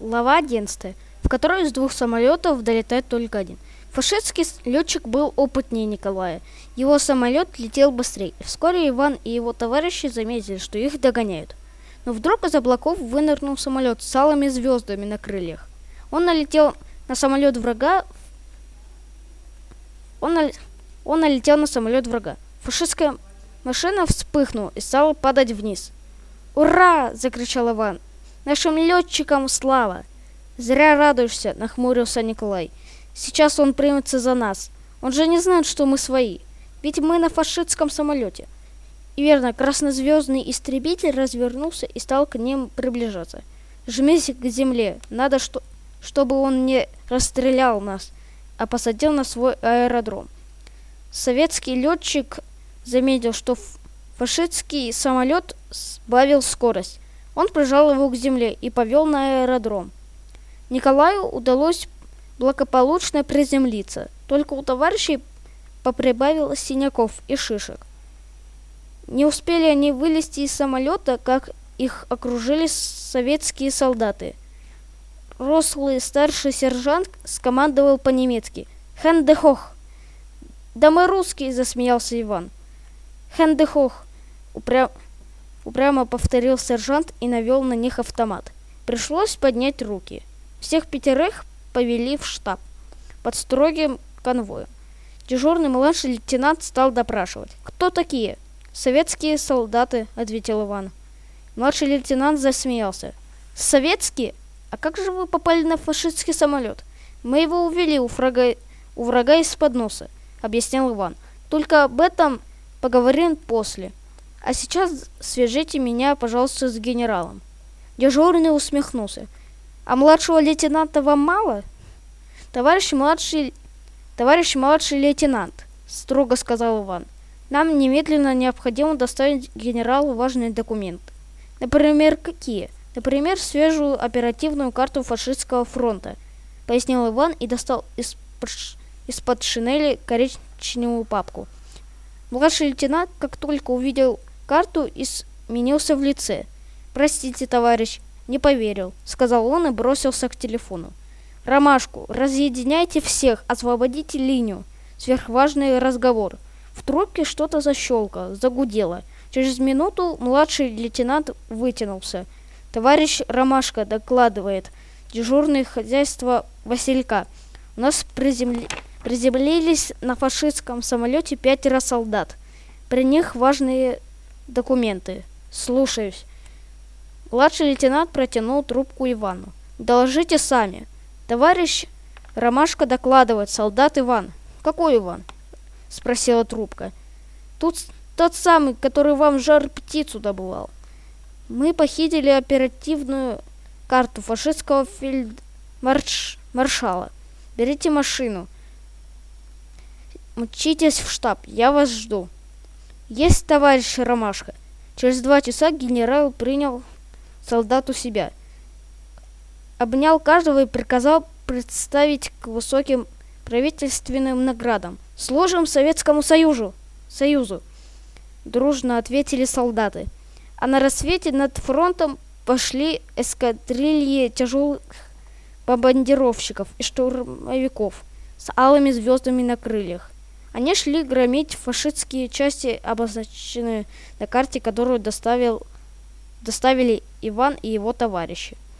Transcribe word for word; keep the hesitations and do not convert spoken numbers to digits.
Глава одиннадцатая, в которой из двух самолетов долетает только один. Фашистский летчик был опытнее Николая. Его самолет летел быстрее. Вскоре Иван и его товарищи заметили, что их догоняют. Но вдруг из облаков вынырнул самолет с алыми звездами на крыльях. Он налетел на самолет врага. Он, нал... Он налетел на самолет врага. Фашистская машина вспыхнула и стала падать вниз. «Ура!» — закричал Иван. «Нашим летчикам слава!» «Зря радуешься!» — нахмурился Николай. «Сейчас он примется за нас. Он же не знает, что мы свои. Ведь мы на фашистском самолете». И верно, краснозвездный истребитель развернулся и стал к ним приближаться. «Жмись к земле. Надо, что... чтобы он не расстрелял нас, а посадил на свой аэродром». Советский летчик заметил, что фашистский самолет сбавил скорость. Он прижал его к земле и повел на аэродром. Николаю удалось благополучно приземлиться, только у товарищей поприбавилось синяков и шишек. Не успели они вылезти из самолета, как их окружили советские солдаты. Рослый старший сержант скомандовал по-немецки: «Хэнде хох!» «Да мы русские!» — засмеялся Иван. «Хэнде хох!» — упря... упрямо повторил сержант и навел на них автомат. Пришлось поднять руки. Всех пятерых повели в штаб под строгим конвоем. Дежурный младший лейтенант стал допрашивать. «Кто такие?» «Советские солдаты», — ответил Иван. Младший лейтенант засмеялся. «Советские? А как же вы попали на фашистский самолет?» «Мы его увели у врага, у врага из-под носа», — объяснил Иван. «Только об этом поговорим после. А сейчас свяжите меня, пожалуйста, с генералом». Дежурный усмехнулся. «А младшего лейтенанта вам мало?» «Товарищ младший, товарищ младший лейтенант», — строго сказал Иван, «нам немедленно необходимо доставить генералу важные документы». «Например, какие?» «Например, свежую оперативную карту фашистского фронта», — пояснил Иван и достал из-под, из-под шинели коричневую папку. Младший лейтенант, как только увидел карту, изменился в лице. «Простите, товарищ, не поверил», — сказал он и бросился к телефону. «Ромашку, разъединяйте всех, освободите линию. Сверхважный разговор». В трубке что-то защелкало, загудело. Через минуту младший лейтенант вытянулся. «Товарищ Ромашка докладывает. Дежурное хозяйство Василька. У нас приземли... приземлились на фашистском самолете пятеро солдат. При них важные документы. Слушаюсь». Младший лейтенант протянул трубку Ивану. «Доложите сами». «Товарищ Ромашка докладывает. Солдат Иван». «Какой Иван?» — спросила трубка. «Тут тот самый, который вам жар-птицу добывал. Мы похитили оперативную карту фашистского фельдмаршала. Берите машину. Мчитесь в штаб. Я вас жду». «Есть, товарищ Ромашка». Через два часа генерал принял солдат у себя, обнял каждого и приказал представить к высоким правительственным наградам. «Служим Советскому Союзу!» Союзу!» Дружно ответили солдаты. А на рассвете над фронтом пошли эскадрильи тяжелых бомбардировщиков и штурмовиков с алыми звездами на крыльях. Они шли громить фашистские части, обозначенные на карте, которую доставил, доставили Иван и его товарищи.